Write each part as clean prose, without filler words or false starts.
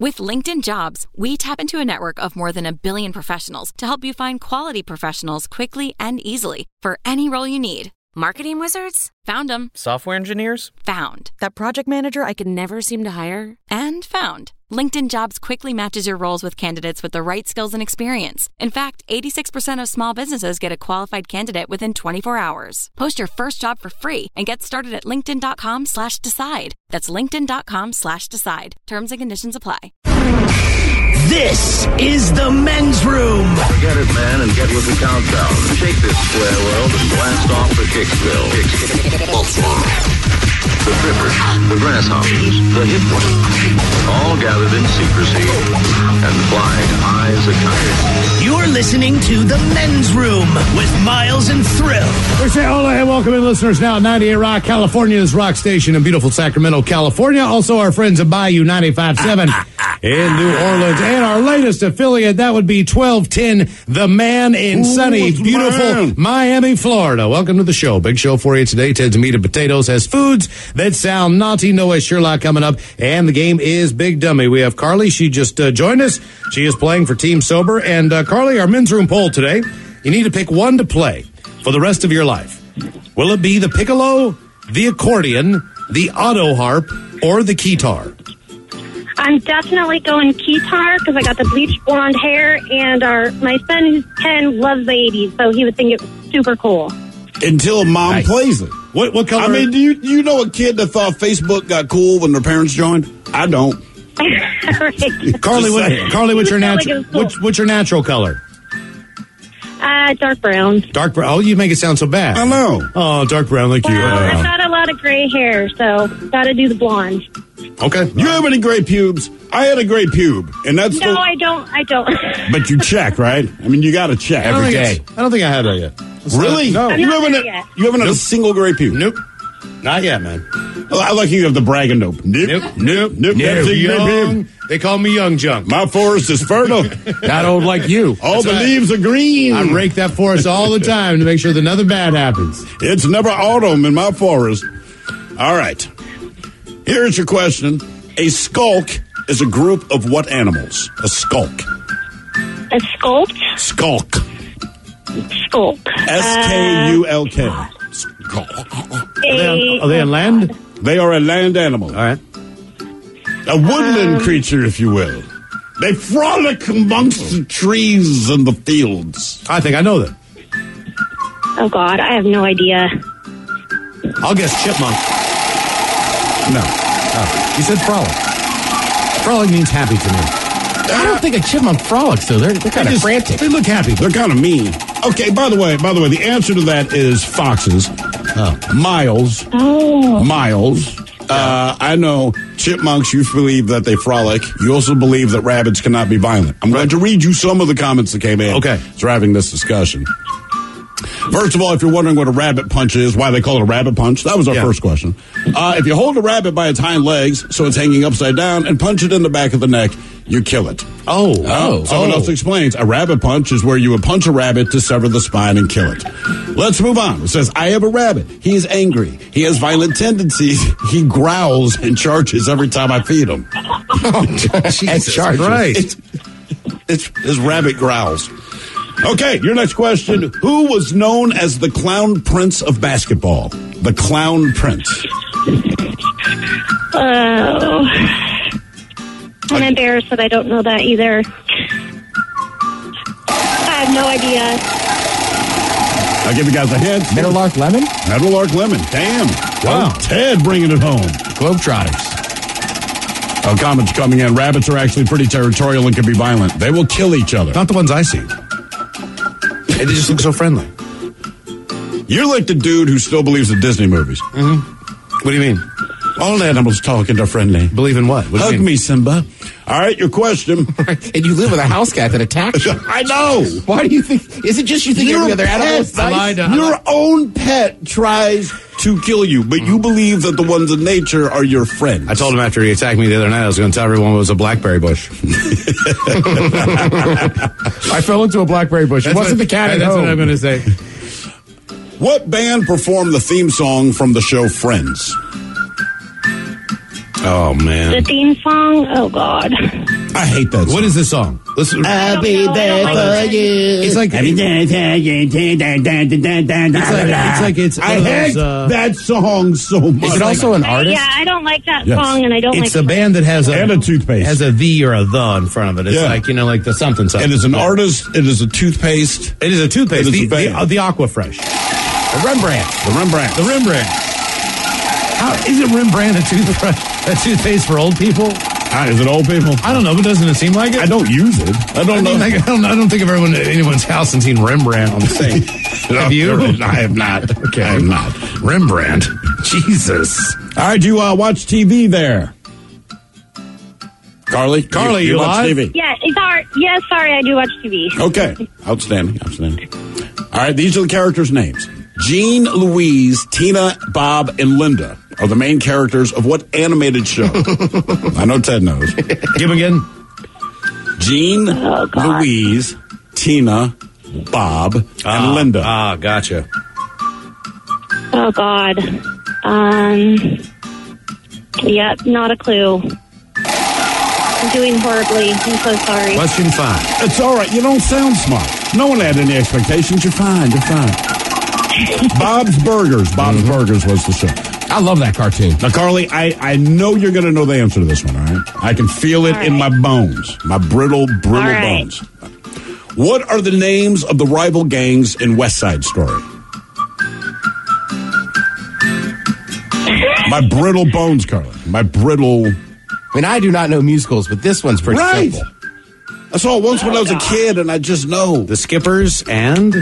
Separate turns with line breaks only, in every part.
With LinkedIn Jobs, we tap into a network of more than 1 billion professionals to help you find quality professionals quickly and easily for any role you need. Marketing wizards? Found them.
Software engineers?
Found. That project manager I could never seem to hire? And found. LinkedIn Jobs quickly matches your roles with candidates with the right skills and experience. In fact, 86% of small businesses get a qualified candidate within 24 hours. Post your first job for free and get started at linkedin.com/decide. That's linkedin.com/decide. Terms and conditions apply.
This is the men's room.
Get it, man, and get with the countdown. Shake this square world and blast off the Kicksville. The trippers, the grasshoppers, the hip ones, all gathered in secrecy and flying high as a kite.
You're listening to the men's room with Miles and Thrill.
We say hola and welcome in listeners now at 98 Rock, California's rock station in beautiful Sacramento, California. Also our friends at Bayou 95.7 in New Orleans. And our latest affiliate, that would be 1210 The Man in sunny, beautiful Miami, Florida. Welcome to the show. Big show for you today. Ted's Meat and Potatoes has foods that sound naughty. Noah Sherlock coming up. And the game is Big Dummy. We have Carly. She just joined us. She is playing for Team Sober. And Carly, our men's room poll today, you need to pick one to play for the rest of your life. Will it be the piccolo, the accordion, the auto harp, or the guitar?
I'm definitely going guitar because I got the bleached blonde hair, and my son who's 10 loves the 80s, so he would think it was super cool.
Until mom plays it.
What color?
I mean, do you know a kid that thought Facebook got cool when their parents joined? I don't.
Right.
Carly, what's your natural color?
Dark brown.
Dark brown. Oh, you make it sound so bad.
I know.
Oh, dark brown like you.
Well, I've got a lot of gray hair, so got to do the blonde.
Okay.
You have any gray pubes? I had a gray pube, and that's
No, I don't.
But you check, right? I mean, you got to check every day.
I don't think I had that yet.
Really?
No.
I'm
You
not
haven't
there yet.
you haven't had a single gray pube?
Nope. Not yet, man.
Well, I like you have the bragging nope. Nope.
Young. They call me Young Junk.
My forest is fertile.
Not old like you.
All the leaves are green.
I rake that forest all the time to make sure that nothing bad happens.
It's never autumn in my forest. All right. Here's your question. A skulk is a group of what animals? A skulk.
A skulk?
Skulk.
Skulk.
S-K-U-L-K.
Are they on land?
They are a land animal.
All right.
A woodland creature, if you will. They frolic amongst the trees and the fields.
I think I know that.
Oh, God, I have no idea.
I'll guess chipmunk. No. Oh. You said frolic. Frolic means happy to me.
I don't think a chipmunk frolics, though. They're kind of frantic.
They look happy.
They're kind of mean. Okay, by the way, the answer to that is foxes. Miles.
Oh.
Miles. I know chipmunks, you believe that they frolic. You also believe that rabbits cannot be violent. I'm going to read you some of the comments that came in.
Okay.
So we're having this discussion. First of all, if you're wondering what a rabbit punch is, why they call it a rabbit punch, that was our first question. If you hold a rabbit by its hind legs, so it's hanging upside down, and punch it in the back of the neck, you kill it. Someone else explains, a rabbit punch is where you would punch a rabbit to sever the spine and kill it. Let's move on. It says, I have a rabbit. He is angry. He has violent tendencies. He growls and charges every time I feed him.
Jesus Christ.
His rabbit growls. Okay, your next question. Who was known as the Clown Prince of basketball? The Clown Prince.
Oh. I'm embarrassed that I don't know that either. I have no idea.
I'll give you guys a hint.
Meadowlark Lemon?
Meadowlark Lemon. Damn.
Wow.
Ted bringing it home.
Globetrotters.
Oh, comments coming in. Rabbits are actually pretty territorial and can be violent. They will kill each other.
Not the ones I see. They just look so friendly.
You're like the dude who still believes in Disney movies.
Mm-hmm. What do you mean?
All animals talk and are friendly.
Believe in what?
Hug me, Simba. All right, your question.
And you live with a house cat that attacks you.
I know.
Why do you think? Is it just you think every other animal is nice?
Your own pet tries to kill you, but you believe that the ones in nature are your friends.
I told him after he attacked me the other night, I was going to tell everyone it was a blackberry bush.
I fell into a blackberry bush. It wasn't the cat at
That's
home.
what I'm going to say.
What band performed the theme song from the show Friends?
Oh, man.
The theme song? Oh, God.
I hate that song.
What is this song? Listen.
I'll be there for
you. It's like... It's
I hate that song so much.
Is it also an artist?
Yeah, I don't like that song, and I don't like...
It's a band that has
and a toothpaste.
Has a the or a the in front of it. It's like, like the something.
It is an artist. It is a toothpaste.
It is a toothpaste.
It is
the Aquafresh.
The Rembrandt.
The Rembrandt. How isn't Rembrandt a toothpaste for old people?
Is it old people?
I don't know, but doesn't it seem like it?
I don't use it. I don't know.
I don't think of anyone's house and seen Rembrandt on the sink. Have you?
I have not.
Okay,
I have not.
Rembrandt. Jesus.
All right, you watch TV there. Carly, you watch
live?
TV?
Yeah, sorry, I do watch TV.
Okay, outstanding. All right, these are the characters' names. Jean, Louise, Tina, Bob, and Linda are the main characters of what animated show? I know Ted knows.
Give them again.
Jean, Louise, Tina, Bob, and Linda.
Gotcha.
Oh, God. Yep, not a clue. I'm doing horribly. I'm so sorry.
Question 5.
It's all right. You don't sound smart. No one had any expectations. You're fine. Bob's Burgers. Bob's Burgers was the show.
I love that cartoon.
Now, Carly, I know you're going to know the answer to this one, all right? I can feel it in my bones, my brittle bones. What are the names of the rival gangs in West Side Story? My brittle bones, Carly. My brittle...
I mean, I do not know musicals, but this one's pretty simple.
I saw it once when I was a kid, and I just know.
The Skippers and...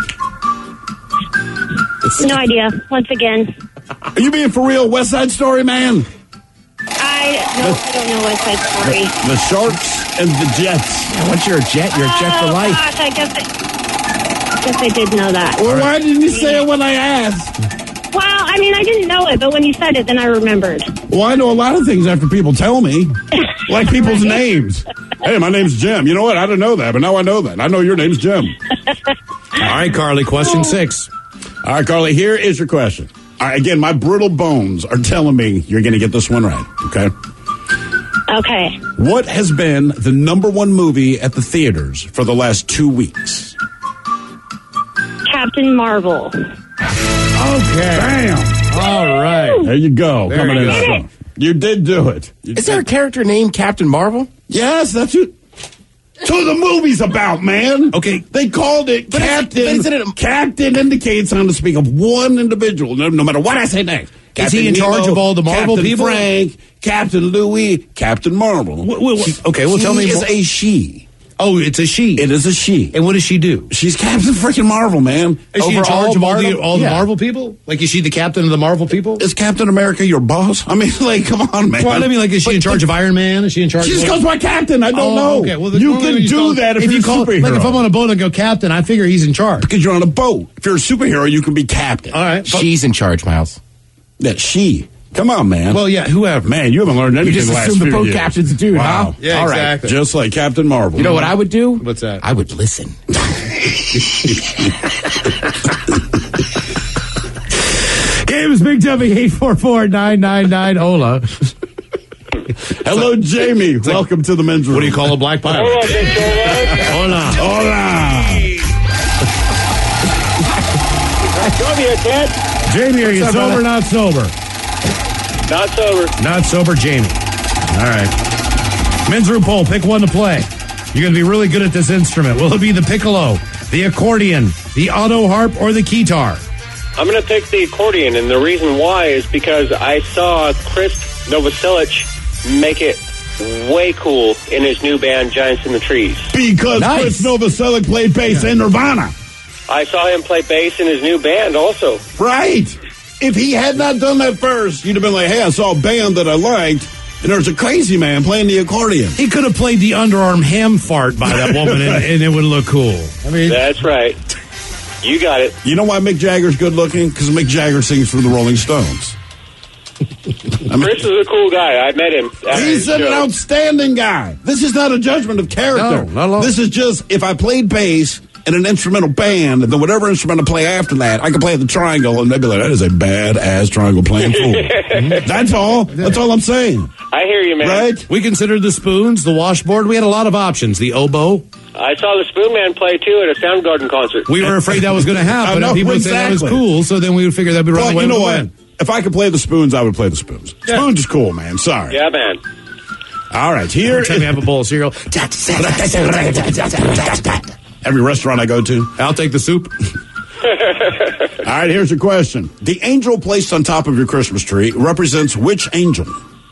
No idea. Once again.
Are you being for real? West Side Story, man?
I don't know West Side Story.
The Sharks and the Jets.
Yeah, once you're a Jet, you're a Jet for life.
Gosh, I guess I did know that.
Well, why didn't you say it when I asked?
Well, I mean, I didn't know it, but when you said it, then I remembered.
Well, I know a lot of things after people tell me, like people's names. Hey, my name's Jim. You know what? I didn't know that, but now I know that. I know your name's Jim.
All right, Carly, question 6.
All right, Carly, here is your question. All right, again, my brittle bones are telling me you're going to get this one right, okay?
Okay.
What has been the #1 movie at the theaters for the last 2 weeks?
Captain Marvel.
Okay.
Bam.
All right.
There you go.
There
Coming
you
in
go.
strong. You did do it.
Is there a character named Captain Marvel?
Yes, that's it. So the movie's about, man.
Okay.
They called it Captain. Captain indicates on the speak of one individual, no matter what I say next.
Is he in charge of all the Marvel
Captain
people?
Frank, Captain Louis, Captain Marvel.
Okay, well, tell me
He is
more.
a she.
Oh, it's a she.
It is a she.
And what does she do?
She's Captain freaking Marvel, man.
Is she in charge of all the
Yeah.
Marvel people? Like, is she the captain of the Marvel people?
Is Captain America your boss? I mean, like, come on, man.
Well, I mean, like, is she in charge of Iron Man? Is she in charge?
She just
of
goes by Captain. I don't know.
Okay, well,
you can do that if you're a superhero.
Like, if I'm on a boat and go captain, I figure he's in charge.
Because you're on a boat. If you're a superhero, you can be captain.
All right.
She's in charge, Miles.
That she. Come on, man.
Well, yeah, whoever.
Man, you haven't learned anything
You just
the last
assume the
few
boat
years.
captain's a dude,
Wow.
huh?
Yeah,
All right.
exactly.
Just like Captain Marvel.
You know what I would do?
What's that?
I would listen.
Games Big Dumpy 844-999-HOLA.
Hello, Jamie. Welcome to the men's room.
What do you call a black pilot? Hola.
Hola.
Come here, Ted.
Jamie, are you sober or not sober?
Not sober.
Not sober, Jamie. All right. Men's room poll. Pick one to play. You're going to be really good at this instrument. Will it be the piccolo, the accordion, the auto harp, or the guitar?
I'm going to pick the accordion, and the reason why is because I saw Chris Novoselic make it way cool in his new band, Giants in the Trees.
Because
Nice.
Chris Novoselic played bass in Nirvana.
I saw him play bass in his new band also.
Right. If he had not done that first, you'd have been like, hey, I saw a band that I liked, and there's a crazy man playing the accordion.
He could have played the underarm ham fart by that woman, and it would look cool. I mean,
That's right. You got it.
You know why Mick Jagger's good looking? Because Mick Jagger sings for the Rolling Stones.
Chris is a cool guy. I met him. at
He's
his
an
show.
outstanding guy. This is not a judgment of character.
No, not at all.
This is just, if I played bass in an instrumental band, and then whatever instrument I play after that, I can play the triangle, and they'd be like, that is a badass triangle playing fool. That's all. That's all I'm saying.
I hear you, man.
Right?
We considered the spoons, the washboard. We had a lot of options. The oboe.
I saw the Spoon Man play, too, at a Soundgarden concert.
We were afraid that was going to happen.
I know,
and people would say that was
exactly.
cool, so then we would figure that'd be right
Well,
away.
you know what? If I could play the spoons, I would play the spoons.
Yeah.
Spoons is cool, man. Sorry.
Yeah, man.
All right, here.
Every time you have a bowl of cereal,
Every restaurant I go to.
I'll take the soup.
All right, here's your question. The angel placed on top of your Christmas tree represents which angel?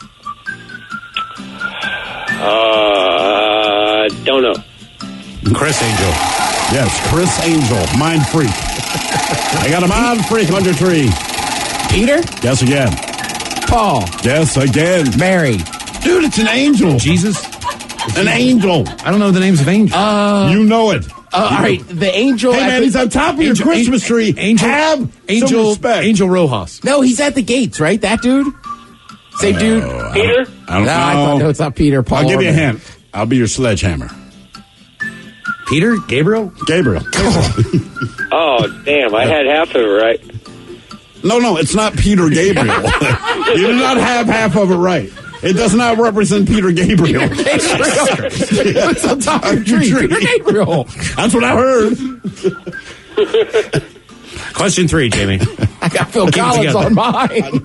Don't know.
Chris Angel.
Yes, Chris Angel, mind freak. I got a mind freak on your tree.
Peter?
Yes, again.
Paul?
Yes, again.
Mary?
Dude, it's an angel.
Jesus?
An angel.
I don't know the names of angels.
You know it.
All right, the angel.
Hey, man, he's on top of your Christmas tree. Have some respect.
Angel Rojas.
No, he's at the gates, right? That dude? Same dude?
Peter?
I don't know.
I thought, no, it's not Peter. Paul.
I'll give you a
or-
hint. I'll be your sledgehammer.
Peter? Gabriel?
Gabriel.
Oh, damn. I had half of it right.
No, it's not Peter Gabriel. You do not have half of it right. It does not represent Peter Gabriel.
It's on top of your tree. Peter Gabriel.
That's what I heard.
Question 3, Jamie.
I got Phil
Keep it
Collins
together.
on mine.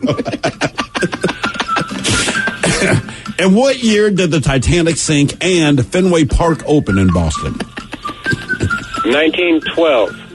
And what year did the Titanic sink and Fenway Park open in Boston?
1912.
All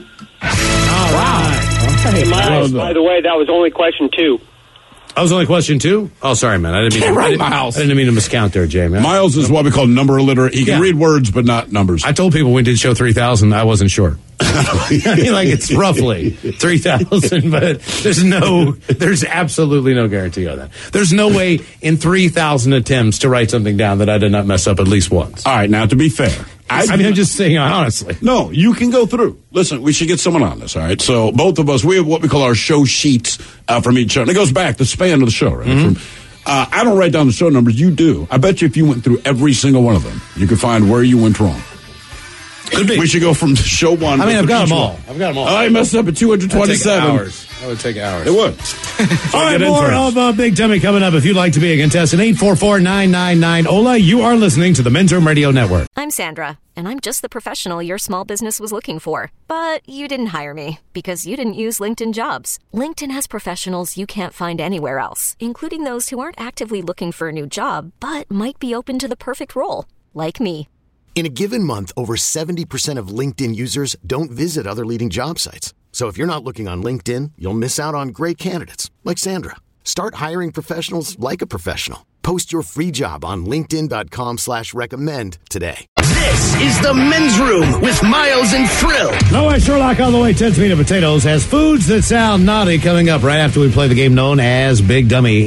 right.
Hey,
Miles, by the way, that was only question 2.
That was only question 2? Oh, sorry, man. I didn't mean
Right,
I didn't-
Miles.
I didn't mean to miscount there, Jamie.
Miles is what we call number illiterate. He can
Yeah.
read words, but not numbers.
I told people we did show 3,000. I wasn't sure. I mean, like, it's roughly 3,000, but there's absolutely no guarantee on that. There's no way in 3,000 attempts to write something down that I did not mess up at least once.
All right, now, to be fair.
I mean, I'm just saying, honestly.
No, you can go through. Listen, we should get someone on this, all right? So both of us, we have what we call our show sheets from each show. And it goes back the span of the show, right? From, I don't write down the show numbers. You do. I bet you if you went through every single one of them, you could find where you went wrong.
Could be.
We should go from show 1.
I mean, I've got
each
them all.
one.
I've got them all.
I messed up at 227.
That would take hours.
It would.
All right, more of Big Dummy coming up. If you'd like to be a contestant, 844-999-OLA. You are listening to the Men's Room Radio Network.
I'm Sandra, and I'm just the professional your small business was looking for. But you didn't hire me because you didn't use LinkedIn Jobs. LinkedIn has professionals you can't find anywhere else, including those who aren't actively looking for a new job, but might be open to the perfect role, like me.
In a given month, over 70% of LinkedIn users don't visit other leading job sites. So if you're not looking on LinkedIn, you'll miss out on great candidates like Sandra. Start hiring professionals like a professional. Post your free job on linkedin.com/recommend today.
This is the Men's Room with Miles and Thrill.
Noah Sherlock all the way 10 meat and potatoes has foods that sound naughty coming up right after we play the game known as Big Dummy.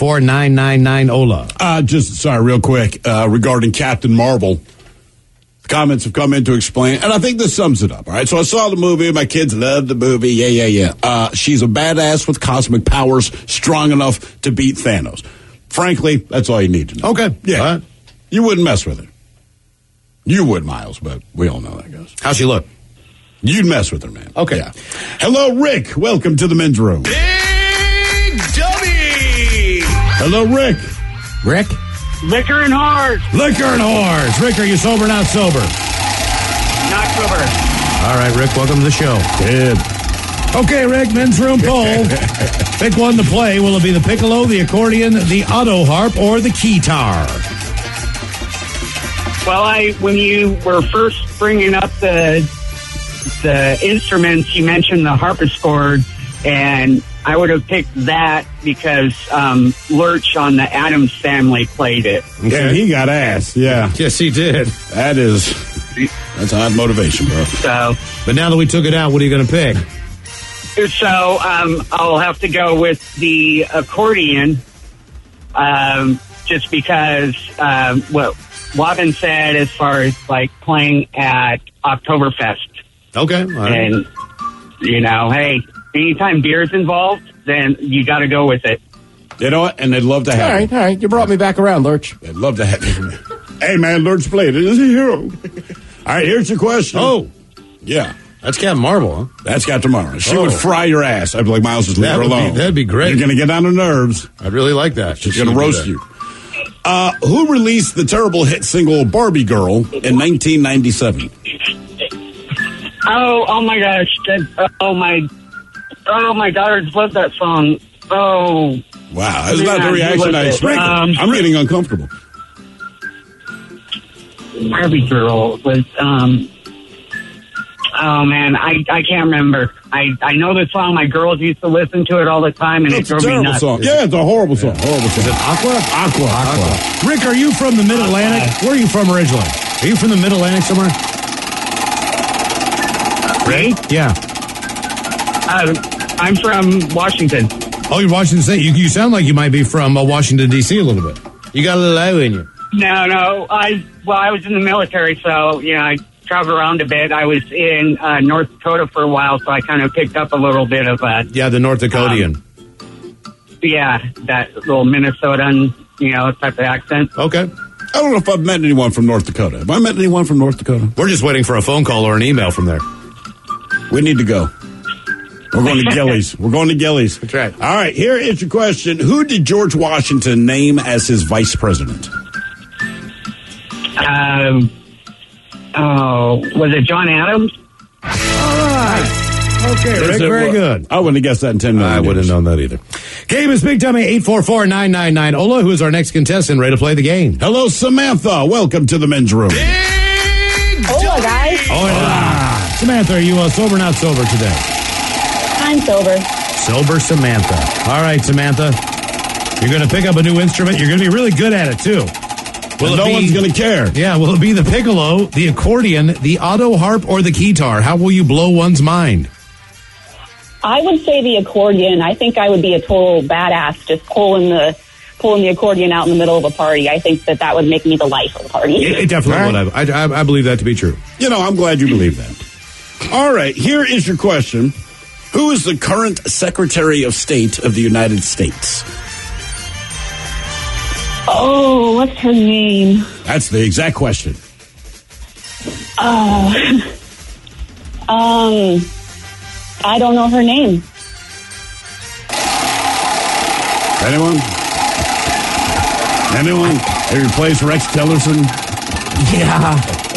844-999-OLA.
Just, sorry, real quick, regarding Captain Marvel. Comments have come in to explain, and I think this sums it up, all right? So I saw the movie. My kids love the movie. Yeah. She's a badass with cosmic powers, strong enough to beat Thanos. Frankly, that's all you need to know.
Okay.
Yeah.
All right.
You wouldn't mess with her. You would, Miles, but we all know that, guys.
How's she look?
You'd mess with her, man.
Okay.
Yeah. Hello, Rick. Welcome to the Men's Room.
Big Dummy.
Hello, Rick.
Rick?
Liquor and hard.
Liquor and whores. Rick, are you sober or not sober?
Not sober.
All right, Rick, welcome to the show.
Good.
Okay, Rick, Men's Room poll. Pick one to play. Will it be the piccolo, the accordion, the auto harp, or the keytar?
Well, when you were first bringing up the instruments, you mentioned the harpsichord, and I would have picked that because Lurch on the Addams Family played it.
Yeah, he got ass. Yeah.
Yes, he did.
That's odd motivation, bro.
So,
but now that we took it out, what are you going to pick?
So I'll have to go with the accordion, just because what Wabin said as far as like playing at Oktoberfest.
Okay. All right.
And, hey, anytime beer's involved, then you got to go with it.
You know what? And they'd love to have
All right. You brought me back around, Lurch.
They'd love to have you. Hey, man, Lurch played it. He's a hero. All right, here's your question.
Oh.
Yeah.
That's Captain Marvel, huh?
That's Captain Marvel. She would fry your ass. I'd be like, Miles, just leave her alone.
That'd be great.
You're going to get on her nerves.
I'd really like that.
She's going to roast you. Who released the terrible hit single Barbie Girl in 1997?
Oh my gosh. My daughters love that song. Oh.
Wow. That's not the reaction I expected. I'm getting uncomfortable.
Barbie Girl was, oh man, I can't remember. I know the song. My girls used to listen to it all the time, and
It's
it
a
drove me
terrible
nuts.
song. Yeah, it's a horrible song. Horrible song.
Is it Aqua?
Aqua.
Rick, are you from the Mid-Atlantic? Where are you from originally? Are you from the Mid-Atlantic somewhere?
Right?
Yeah.
I'm from Washington.
Oh, you're Washington State. You sound like you might be from Washington, D.C. a little bit. You got a little low in you.
No. I was in the military, so, I traveled around a bit. I was in North Dakota for a while, so I kind of picked up a little bit of
Yeah, the North Dakotian.
That little Minnesotan, type of accent.
Okay.
I don't know if I've met anyone from North Dakota. Have I met anyone from North Dakota?
We're just waiting for a phone call or an email from there.
We need to go. We're going to Gillies. We're going to Gillies.
That's right.
All right, here is your question. Who did George Washington name as his vice president?
Was it John Adams?
All right. Okay, Rick, very good.
I wouldn't have guessed that in 10 minutes.
I wouldn't have known that either. Game is Big Dummy 844-999. Ola, who is our next contestant, ready to play the game?
Hello, Samantha. Welcome to the men's room.
Hola, guys.
Hola. Samantha, are you sober or not sober today?
I'm sober.
Sober Samantha. All right, Samantha. You're going to pick up a new instrument. You're going to be really good at it, too.
No one's going to care.
Yeah, will it be the piccolo, the accordion, the auto harp, or the guitar? How will you blow one's mind?
I would say the accordion. I think I would be a total badass just pulling the accordion out in the middle of a party. I think that would make me the life of the party.
It definitely would. I believe that to be true.
I'm glad you believe that. All right, here is your question. Who is the current Secretary of State of the United States?
Oh, what's her name?
That's the exact question.
I don't know her name.
Anyone? Have you replaced Rex Tillerson?
Yeah.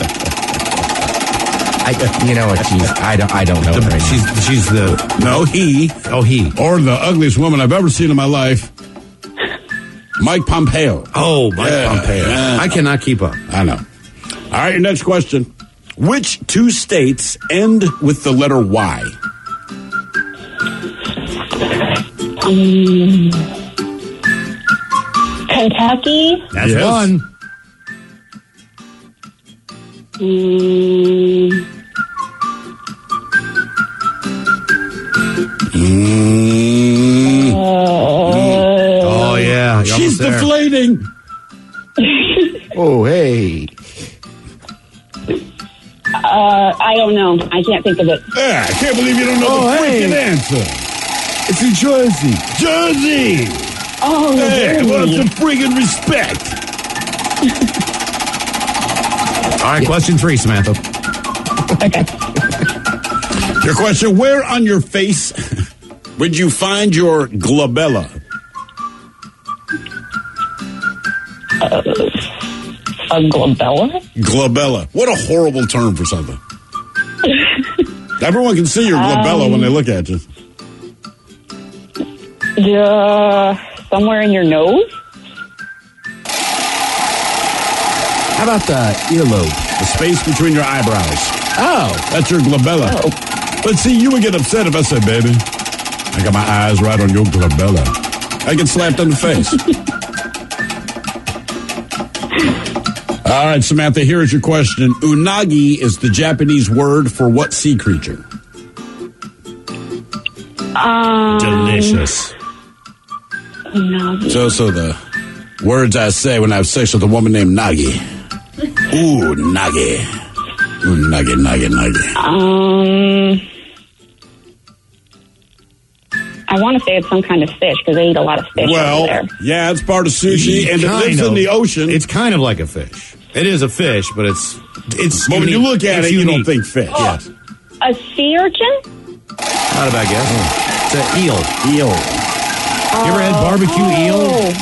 I don't know her name.
She's the...
No, he.
Oh, he.
Or the ugliest woman I've ever seen in my life. Mike Pompeo.
Oh, Mike Pompeo.
Yeah.
I cannot keep up.
I know. All right, your next question. Which two states end with the letter Y?
Kentucky.
That's one. Oh, yeah.
She's deflating.
Oh, hey.
I don't know. I can't think of it.
Yeah, I can't believe you don't know the freaking answer.
It's in Jersey.
Jersey.
Oh,
hey,
Jersey.
want some friggin' respect.
All right, question 3, Samantha.
Okay.
Your question, where on your face would you find your glabella?
A glabella?
Glabella. What a horrible term for something. Everyone can see your glabella when they look at you.
Somewhere in your nose?
How about the earlobe?
The space between your eyebrows.
Oh.
That's your glabella.
Oh.
But see, you would get upset if I said, baby, I got my eyes right on your glabella. I get slapped in the face. All right, Samantha, here is your question. Unagi is the Japanese word for what sea creature?
Delicious.
Unagi.
So the words I say when I have sex with a woman named Nagi. Ooh, Nagi. Ooh, Nagi, Nagi, Nagi.
I want to say it's some kind of fish because they eat a lot of fish over there.
Yeah, it's part of sushi, and it lives in the ocean.
It's kind of like a fish. It is a fish, but it's
but when you look at it, you don't think fish.
Yes.
A sea urchin?
Not a bad guess. It's an eel.
Eel.
You ever had barbecue eel?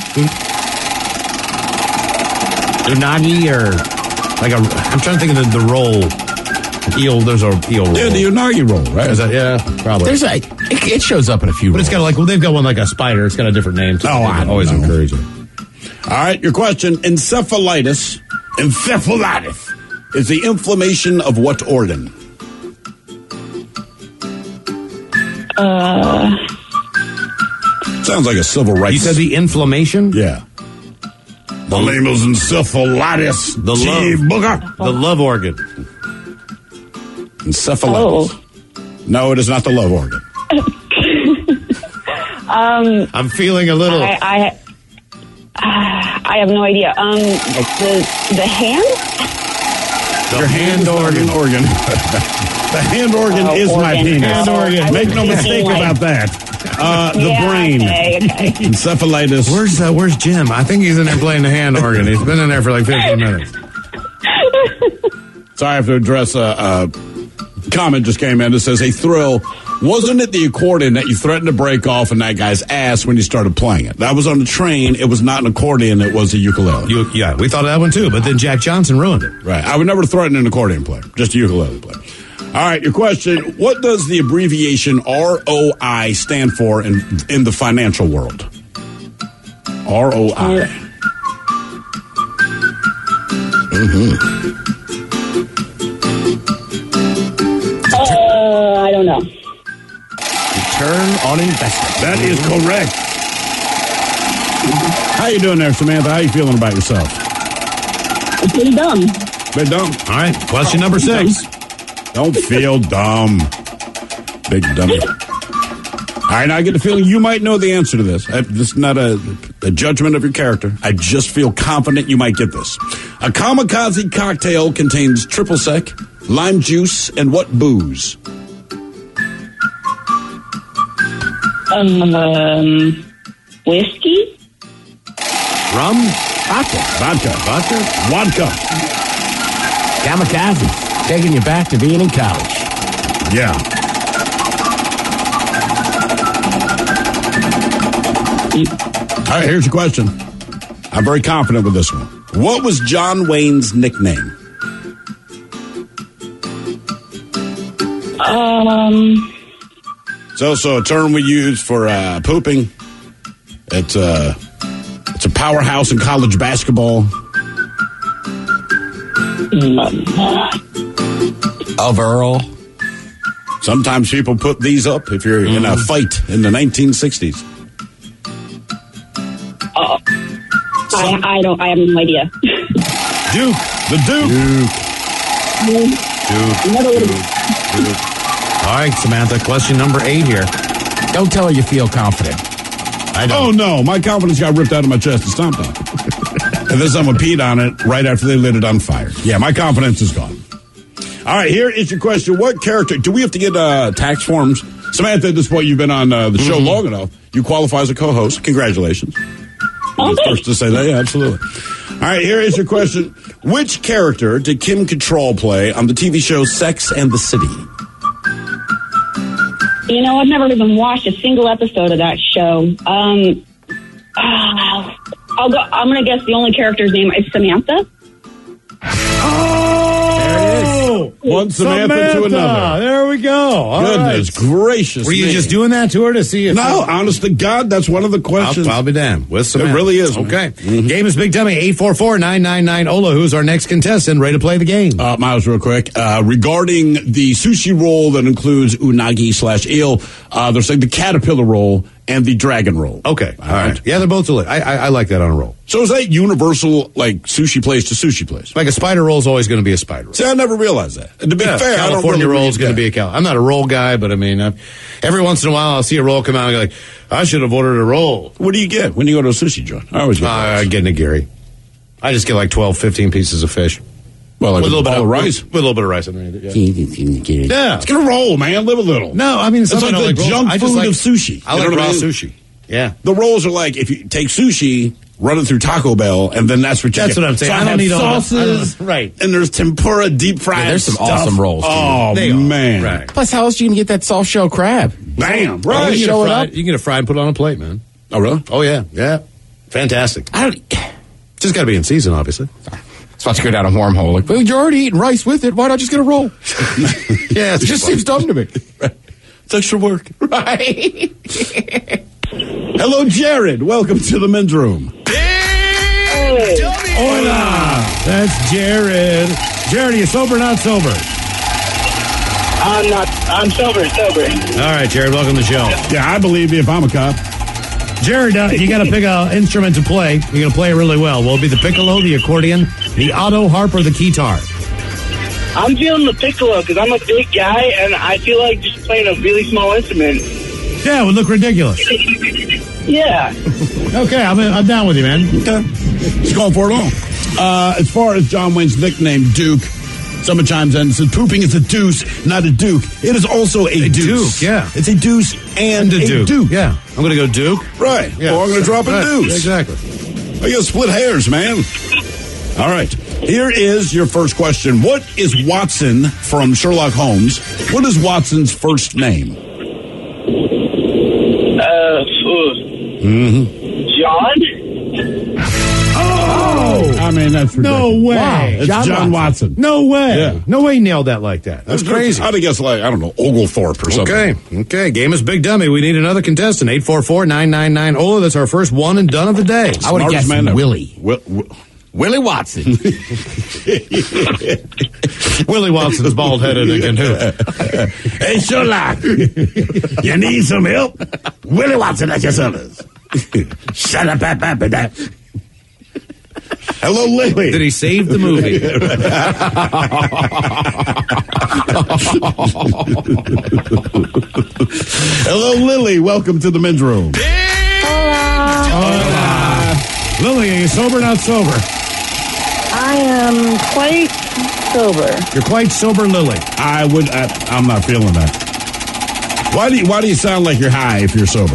Unagi or like I'm trying to think of the roll. Eel, there's a eel roll.
Yeah, the unagi roll, right?
Is that, yeah, probably.
It shows up in a few
But
rolls.
it's got like, well, they've got one like a spider. It's got a different name. So
I
always
know.
encourage it.
All right, your question. Encephalitis is the inflammation of what organ? Sounds like a civil rights.
You said the inflammation?
Yeah. The name is encephalitis.
The love organ.
Encephalitis. No, it is not the love organ.
I'm feeling a little.
I have no idea. The hand?
Your hand organ. The hand organ is my penis.
Hand organ.
Make no mistake about that. The brain.
Okay.
Encephalitis.
Where's Jim? I think he's in there playing the hand organ. He's been in there for like 15 minutes.
Sorry, I have to address a comment just came in that says, hey, Thrill, wasn't it the accordion that you threatened to break off in that guy's ass when you started playing it? That was on the train. It was not an accordion. It was a ukulele.
Yeah, we thought of that one too, but then Jack Johnson ruined it.
Right. I would never threaten an accordion player, just a ukulele player. All right, your question. What does the abbreviation ROI stand for in the financial world? ROI.
I don't know.
Return on investment.
That is correct. How you doing there, Samantha? How you feeling about yourself?
Pretty dumb.
Bit dumb.
All right, question number 6.
Don't feel dumb. Big dummy. All right, now I get the feeling you might know the answer to this. This is not a judgment of your character. I just feel confident you might get this. A kamikaze cocktail contains triple sec, lime juice, and what booze?
Whiskey?
Rum?
Vodka.
Kamikaze. Taking you back to being in college.
Yeah. All right, here's your question. I'm very confident with this one. What was John Wayne's nickname? It's also a term we use for pooping. It's a powerhouse in college basketball.
Overall.
Sometimes people put these up if you're in a fight in the 1960s.
I have no idea.
Duke. The Duke.
Duke. All right, Samantha, question number 8 here.
Don't tell her you feel confident.
I don't.
Oh, no. My confidence got ripped out of my chest and stomped on. And then someone peed on it right after they lit it on fire. Yeah, my confidence is gone. All right, here is your question. What character? Do we have to get tax forms? Samantha, at this point, you've been on the show long enough. You qualify as a co-host. Congratulations. You're the first to say that. Yeah, absolutely. All right, here is your question. Which character did Kim Cattrall play on the TV show Sex and the City?
You know, I've never even watched a single episode of that show. I'm going to guess the only character's name is Samantha.
One Samantha to another.
There we go. All
Goodness gracious.
Were you
me.
just doing that to her to see if...
No, honest to God, that's one of the questions.
I'll be damned. With Samantha.
It really is.
Okay. Game is Big Dummy. 844-999-OLA. Who's our next contestant? Ready to play the game?
Miles, real quick. Regarding the sushi roll that includes unagi/eel, there's like the caterpillar roll and the dragon roll.
Okay. All right. Yeah, they're both delicious. I like that on a roll.
So is that universal, like, sushi place to sushi place?
Like a spider roll is always going to be a spider roll.
See, I never realized that. And to be fair,
California
I don't really
roll is going to be a Cal. I'm not a roll guy, but I mean, every once in a while I'll see a roll come out and go like, I should have ordered a roll.
What do you get when you go to a sushi joint? I always get
I get nigiri. I just get like 12, 15 pieces of fish.
Well, like
with a little bit of
rice.
With a little bit of rice underneath it.
Yeah. It's going to roll, man. Live a little.
No, I mean,
it's like the junk food of sushi.
I like raw sushi. Yeah.
The rolls are like, if you take sushi running through Taco Bell, and then that's what you
That's
get.
what I'm saying.
So
I don't need all
sauces,
right.
And there's tempura, deep fried.
Yeah, there's some
stuff.
awesome rolls, too.
Oh, man.
Right.
Plus, how else you can get that soft shell crab?
Bam.
Right.
Right.
You
Show it
can
up.
get a fry and put it on a plate, man.
Oh, really?
Oh, yeah. Yeah. Fantastic.
I don't.
Just got to be in season, obviously.
It's about to go down a wormhole. Like, well, you're already eating rice with it. Why not just get a roll?
Yeah,
It just seems dumb to me.
It's extra work.
Right.
Hello, Jared. Welcome to the men's room.
Hola. That's Jared. Jared, are you sober or not sober?
I'm not. I'm sober.
All right, Jared, welcome to the show.
Yeah, I believe you if I'm a cop.
Jared, you got to pick an instrument to play. You're going to play it really well. Will it be the piccolo, the accordion, the auto harp, or the guitar?
I'm feeling the piccolo because I'm a big guy and I feel like just playing a really small instrument.
Yeah, it would look ridiculous.
Yeah.
Okay, I'm down with you, man.
Okay. Just going for it all. As far as John Wayne's nickname, Duke, someone chimes in and says, pooping is a deuce, not a duke. It is also a deuce.
Duke, yeah.
It's a deuce and a duke.
Yeah. I'm going to go Duke.
Right.
Yeah.
Or I'm going to drop a
Right.
deuce.
Exactly.
I got to split hairs, man. All right. Here is your first question. What is Watson from Sherlock Holmes? What is Watson's first name?
John?
Oh!
I mean, that's ridiculous.
No way.
Wow.
It's John Watson.
No way.
Yeah.
No way he nailed that like that. That's crazy.
I'd have guessed, like, I don't know, Oglethorpe or something.
Okay. Game is Big Dummy. We need another contestant. 844-999-OLA. That's our first one and done of the day.
I would have
Smartest
guessed
man ever.
Willie. Willie Watson.
Willie Watson's bald-headed and can hoop.
Hey, Sherlock, you need some help? Willie Watson at your service. Shut up, that. Hello, Lily.
Did he save the movie?
Hello, Lily. Welcome to the men's room.
Lily, are you sober or not sober?
I am quite sober.
You're quite sober, Lily.
I'm not feeling that. Why do you sound like you're high if you're sober?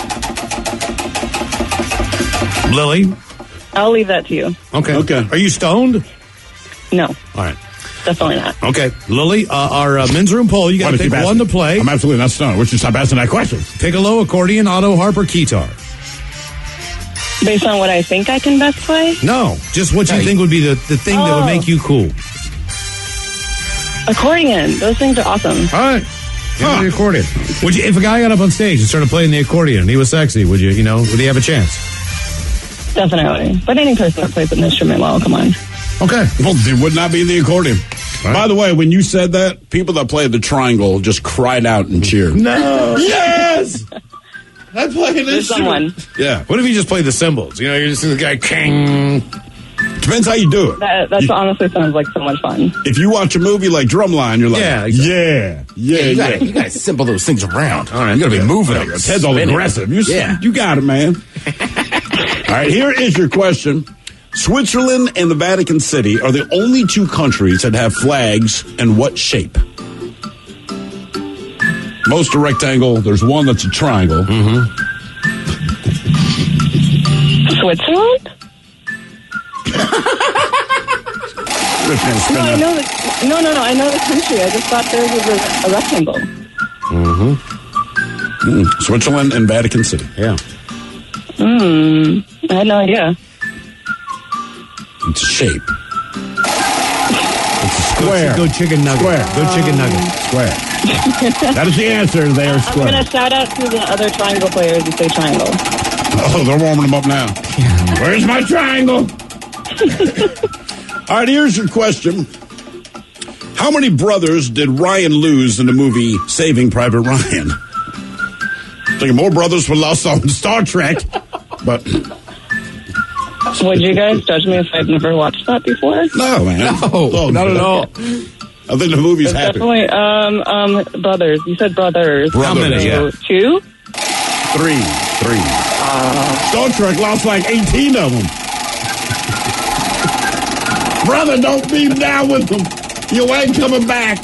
Lily?
I'll leave that to you.
Okay. Are you stoned?
No,
All right.
definitely not.
Okay. Lily, our men's room poll, you got to pick one to play.
I'm absolutely not stoned. Would you stop asking that question?
Piccolo, accordion, auto, harp, or guitar?
Based on what I think I can best play?
No, just what you think would be the thing that would make you cool.
Accordion. Those things are awesome.
All right. Give me the accordion. Would you, if a guy got up on stage and started playing the accordion and he was sexy, would you, would he have a chance?
Definitely. But any person that plays an instrument well, come on.
Okay.
Well, it would not be the accordion.
Right.
By the way, when you said that, people that played the triangle just cried out and cheered.
No.
Yes! I play an
There's someone.
Yeah.
What if you just played the cymbals? You're just the guy, king.
Depends how you do it.
That honestly sounds like so much fun.
If you watch a movie like Drumline, you're like,
Yeah, exactly.
You gotta symbol those things around. All right, you gotta be moving them.
Ted's all
spinning.
aggressive.
Yeah.
You got it, man. All right, here is your question. Switzerland and the Vatican City are the only two countries that have flags in what shape? Most a rectangle. There's one that's a triangle.
Switzerland? No, I know the. I know the country. I just thought there was a rectangle.
Switzerland and Vatican City.
Yeah.
I had no idea.
It's a shape. It's a
Square. Go chicken nugget.
Square.
Go chicken nugget.
Square. That is the answer. They are
I'm
square.
going to shout out to the other triangle players and say triangle.
Oh, they're warming them up now. Where's my triangle? All right, here's your question. How many brothers did Ryan lose in the movie Saving Private Ryan? Thinking more brothers were lost on Star Trek, but
Would you guys judge me if I've never watched that before?
no, man.
No, not at all.
I think the movie's
It's
happy.
definitely, brothers. You said brothers.
How many?
So, two?
Three. Star Trek lost like 18 of them. Brother, don't be down with them. You ain't coming back.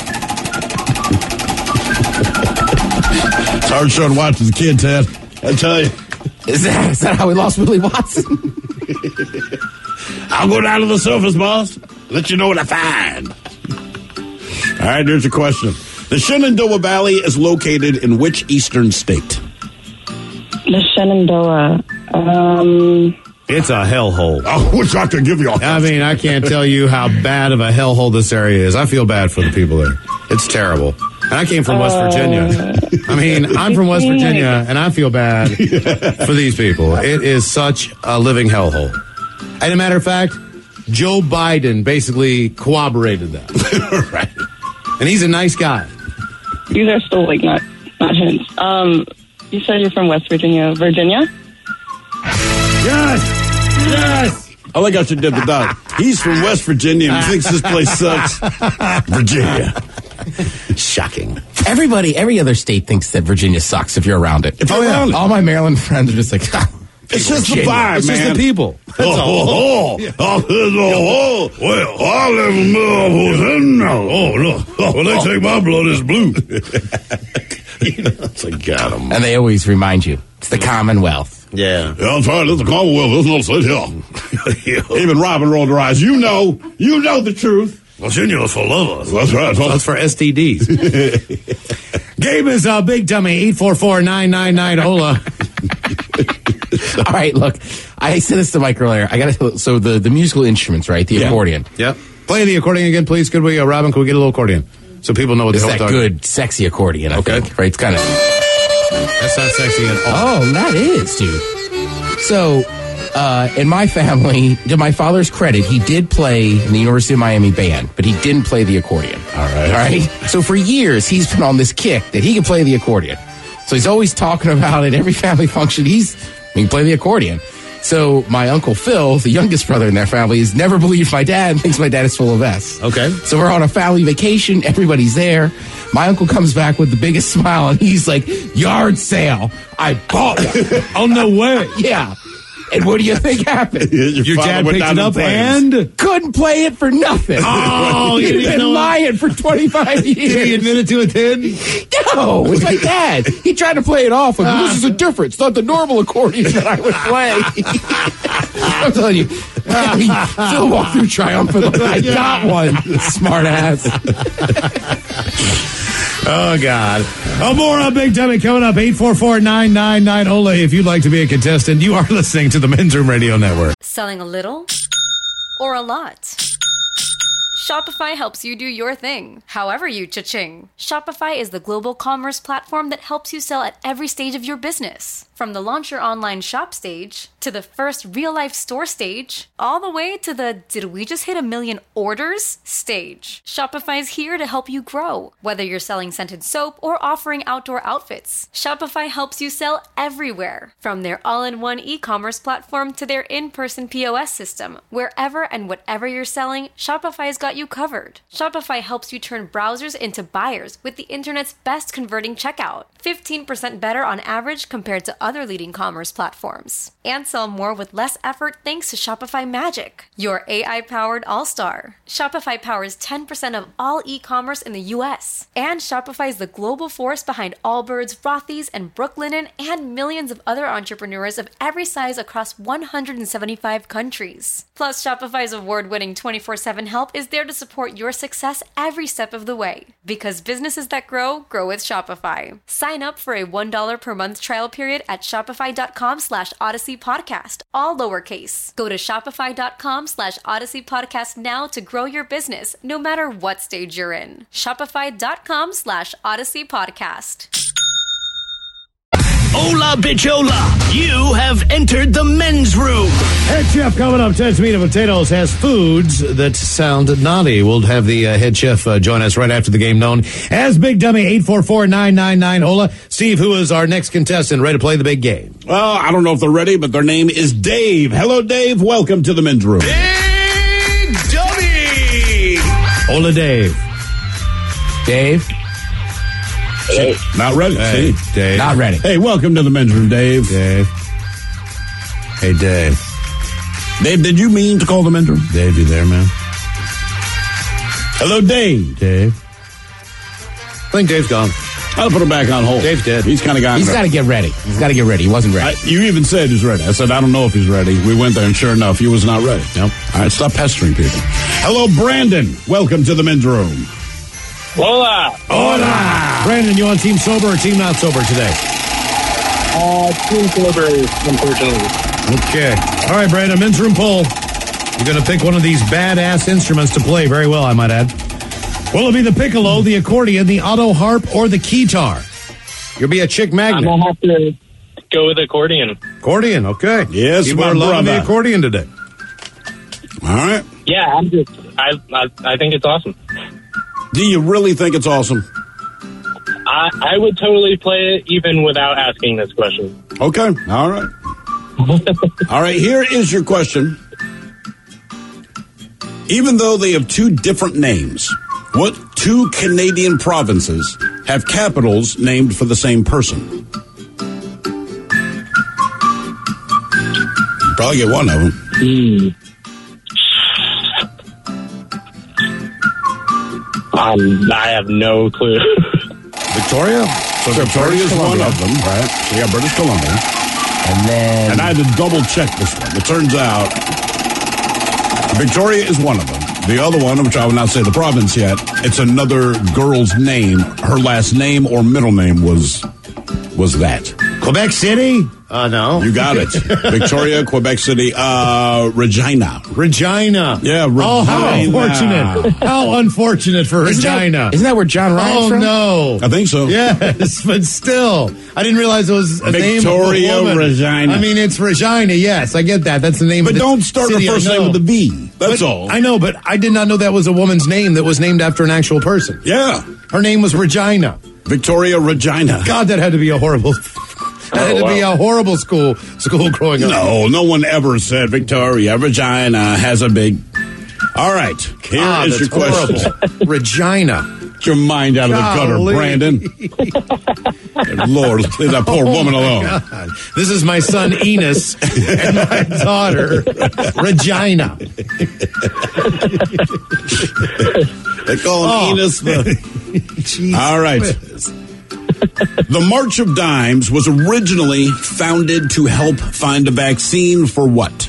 It's hard show to watch as a kid, Ted. I tell you.
Is that how we lost Willie Watson?
I'll go down to the surface, boss. Let you know what I find. All right, there's your question. The Shenandoah Valley is located in which eastern state?
The Shenandoah.
It's a hellhole.
I wish I could give you
I mean, I can't tell you how bad of a hellhole this area is. I feel bad for the people there. It's terrible. And I came from West Virginia. I mean, I'm from West Virginia, and I feel bad for these people. It is such a living hellhole. And as a matter of fact, Joe Biden basically corroborated that.
Right.
And he's a nice guy.
These are still like not hints. You said you're from West Virginia. Virginia?
Yes!
I like how she did the dot. He's from West Virginia and thinks this place sucks. Virginia.
Shocking.
Every other state thinks that Virginia sucks if you're around it. All my Maryland friends are just like,
it's just the vibe,
it's
man.
It's just the people.
Well, I live in the middle of Virginia. Oh, look. When they take my blood, it's blue. It's like, got 'em.
And they always remind you, it's the Commonwealth.
Yeah,
that's right. It's the Commonwealth. There's no sit here. Even Robin rolled her eyes. You know the truth. Virginia is for lovers. That's right.
That's for STDs. Gabe is Big Dummy, 844-999-HOLA.
All right, look, I said this to Mike earlier. So the musical instruments, right? The accordion.
Yep. Play the accordion again, please. Could we, Robin, could we get a little accordion? So people know what the hell we're talking about.
It's that good, sexy accordion, I think. Right? It's kind of...
That's not sexy at all.
Oh, that is, dude. So, in my family, to my father's credit, he did play in the University of Miami band, but he didn't play the accordion. All right. So for years, he's been on this kick that he can play the accordion. So he's always talking about it. Every family function, he can play the accordion. So my Uncle Phil, the youngest brother in their family, has never believed my dad and thinks my dad is full of S.
Okay.
So we're on a family vacation. Everybody's there. My uncle comes back with the biggest smile, and he's like, yard sale. I bought one.
Oh, no way.
Yeah. And what do you think happened?
Your dad picked it up and
couldn't play it for nothing.
Oh,
he'd been lying for 25 years.
Did he admit it to it then?
No, it's my dad. He tried to play it off. Like, this is a difference. It's not the normal accordion that I would play. I'm telling you, Phil walked through triumphant. I got one. Smart ass.
Oh, God. More on Big Dummy coming up. 844-999-HOLA. If you'd like to be a contestant, you are listening to the Men's Room Radio Network.
Selling a little or a lot? Shopify helps you do your thing, however you cha-ching. Shopify is the global commerce platform that helps you sell at every stage of your business. From the launch your online shop stage, to the first real-life store stage, all the way to the did we just hit 1 million orders stage. Shopify is here to help you grow. Whether you're selling scented soap or offering outdoor outfits, Shopify helps you sell everywhere. From their all-in-one e-commerce platform to their in-person POS system, wherever and whatever you're selling, Shopify's got you covered. Shopify helps you turn browsers into buyers with the internet's best converting checkout. 15% better on average compared to other leading commerce platforms. And sell more with less effort thanks to Shopify Magic, your AI-powered all-star. Shopify powers 10% of all e-commerce in the U.S. And Shopify is the global force behind Allbirds, Rothy's, and Brooklinen, and millions of other entrepreneurs of every size across 175 countries. Plus, Shopify's award-winning 24/7 help is there to support your success every step of the way. Because businesses that grow, grow with Shopify. Sign up for a $1 per month trial period at shopify.com/Odyssey Podcast, all lowercase. Go to shopify.com/Odyssey Podcast now to grow your business, no matter what stage you're in. Shopify.com/Odyssey Podcast.
Hola, bichola. You have entered the men's room.
Head chef coming up. Ted's Meat and Potatoes has foods that sound naughty. We'll have the head chef join us right after the game, known as Big Dummy. 844-999-HOLA. Steve, who is our next contestant, ready to play the big game?
Well, I don't know if they're ready, but their name is Dave. Hello, Dave. Welcome to the men's room.
Big Dummy.
Hola, Dave.
Dave?
Hey. Not ready.
Hey, Dave.
Not ready.
Hey, welcome to the men's room, Dave.
Dave. Hey, Dave.
Dave, did you mean to call the men's room?
Dave, you there, man?
Hello, Dave.
Dave. I think Dave's gone.
I'll put him back on hold.
Dave's dead.
He's kind of gotten
He's got to get ready. He's got to get ready. He wasn't ready.
You even said he's ready. I said, I don't know if he's ready. We went there, and sure enough, he was not ready.
Nope.
All right, stop pestering people. Hello, Brandon. Welcome to the men's room.
Hola.
Hola. Brandon, you on team sober or team not sober today?
Team sober, unfortunately.
Okay. All right, Brandon, men's room poll. You're going to pick one of these badass instruments to play very well, I might add. Will it be the piccolo, the accordion, the auto harp, or the keytar? You'll be a chick magnet.
I'm going to have to go with accordion.
Accordion, okay.
Yes,
People
my
are loving
brother.
the accordion today.
All right.
Yeah, I think it's awesome.
Do you really think it's awesome?
I would totally play it even without asking this question.
Okay. All right. All right, here is your question. Even though they have two different names, what two Canadian provinces have capitals named for the same person? You probably get one of them.
I have no clue.
Victoria? So Victoria is one of them, right? So you got British Columbia.
And then...
And I had to double check this one. It turns out Victoria is one of them. The other one, which I will not say the province yet, it's another girl's name. Her last name or middle name was that.
Quebec City? No.
You got it. Victoria, Quebec City, Regina.
Regina.
Yeah, Regina.
Oh, how unfortunate. How unfortunate for Regina.
Isn't that where John Ryan's from?
Oh, no.
I think so.
Yes, but still. I didn't realize it was a name of a
Victoria
woman.
Regina.
I mean, it's Regina, yes. I get that. That's the name
But
of the
don't start her
city,
first
I know.
name with a V. That's all.
I know, but I did not know that was a woman's name that was named after an actual person.
Yeah.
Her name was Regina.
Victoria Regina.
God, that had to be a horrible... That had to be a horrible school growing up.
No one ever said Victoria Regina has a big... All right, here is your question.
Regina.
Get your mind out of the gutter, Brandon. Lord, leave that poor woman alone.
God. This is my son Enos and my daughter Regina.
They call him Enos. All right. The March of Dimes was originally founded to help find a vaccine for what?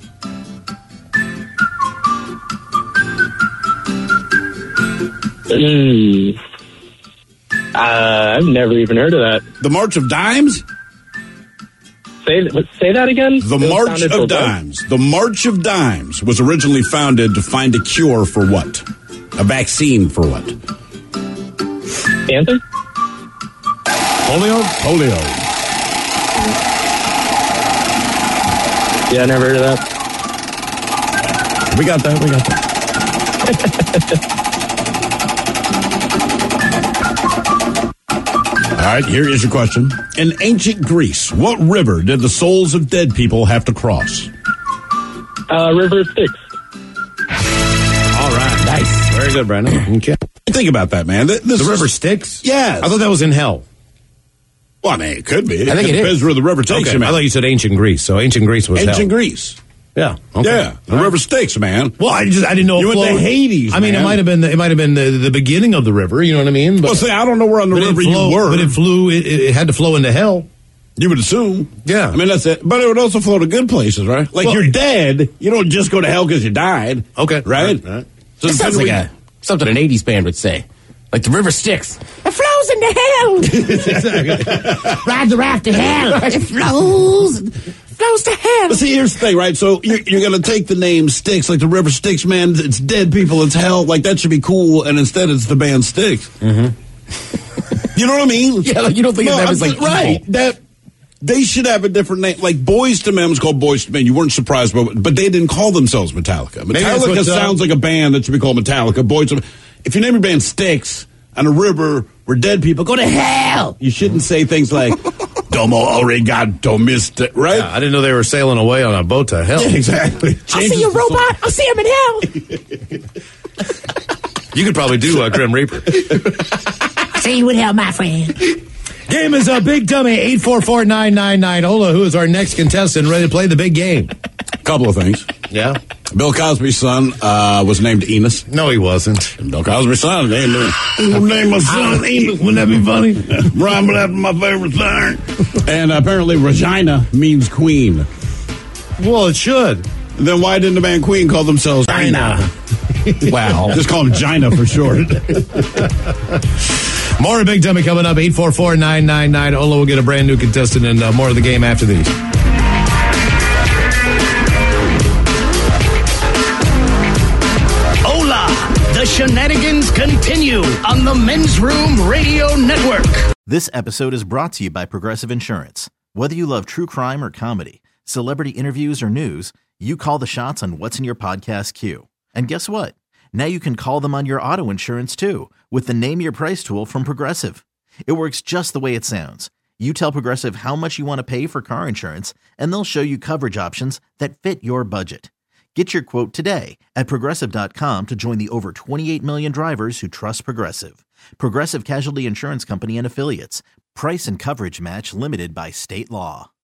I've never even heard of that.
The March of Dimes?
Say that again?
The March of Dimes. The March of Dimes was originally founded to find a cure for what? A vaccine for what?
Answer?
Polio? Polio.
Yeah, I never heard of that.
We got that. All right, here is your question. In ancient Greece, what river did the souls of dead people have to cross?
River Styx.
All right. Nice. Very good, Brandon. Okay.
Think about that, man.
The river Styx?
Yes.
I thought that was in hell.
Well, I mean, it could be.
I think it
depends
is.
where the river takes you, man.
I thought you said ancient Greece, so ancient Greece was
Ancient
hell.
Greece.
Yeah. Okay.
Yeah. The river Styx, man.
Well, I didn't know.
You went to Hades,
I mean,
man.
it might have been the beginning of the river. You know what I mean? But,
Well, see, I don't know where on the river you were.
But it flew. It had to flow into hell.
You would assume.
Yeah.
I mean, that's it. But it would also flow to good places, right? Like,
Well-
you're dead. You don't just go to hell because you died.
Okay.
Right?
Right.
So
It sounds like something an 80s band would say. Like the river Styx. It flows into hell. Ride the raft to hell. It flows to hell.
But see, here's the thing, right? So you're going to take the name Styx, like the river Styx, man. It's dead people. It's hell. Like, that should be cool. And instead, it's the band Styx. Mm-hmm. You know what I mean?
Yeah, like you don't think of them as like
right.
evil.
That they should have a different name. Like Boyz II Men was called Boyz II Men. You weren't surprised, but they didn't call themselves Metallica.
that's
Metallica
what,
sounds like a band that should be called Metallica. Boyz II Men. If you name your band Styx on a river where dead people go to hell, you shouldn't say things like "Domo arigato, mister." Right?
Yeah, I didn't know they were sailing away on a boat to hell.
Yeah, exactly.
I'll see you, robot. I'll see him in hell.
You could probably do Grim Reaper.
See you in hell, my friend.
Game is a Big Dummy 844-999. Ola, who is our next contestant, ready to play the big game?
Couple of things.
Yeah.
Bill Cosby's son was named Enos.
No, he wasn't.
And Bill Cosby's son named him.
Name my son Enos. Wouldn't that be funny?
Rhyming after my favorite thing. And apparently Regina means queen.
Well, it should.
Then why didn't the band Queen call themselves Gina?
Wow.
Just call them Gina for short.
More of Big Dummy coming up, 844-999. Ola will get a brand new contestant and more of the game after these.
Hola! The shenanigans continue on the Men's Room Radio Network.
This episode is brought to you by Progressive Insurance. Whether you love true crime or comedy, celebrity interviews or news, you call the shots on what's in your podcast queue. And guess what? Now you can call them on your auto insurance too with the Name Your Price tool from Progressive. It works just the way it sounds. You tell Progressive how much you want to pay for car insurance, and they'll show you coverage options that fit your budget. Get your quote today at Progressive.com to join the over 28 million drivers who trust Progressive. Progressive Casualty Insurance Company and Affiliates. Price and coverage match limited by state law.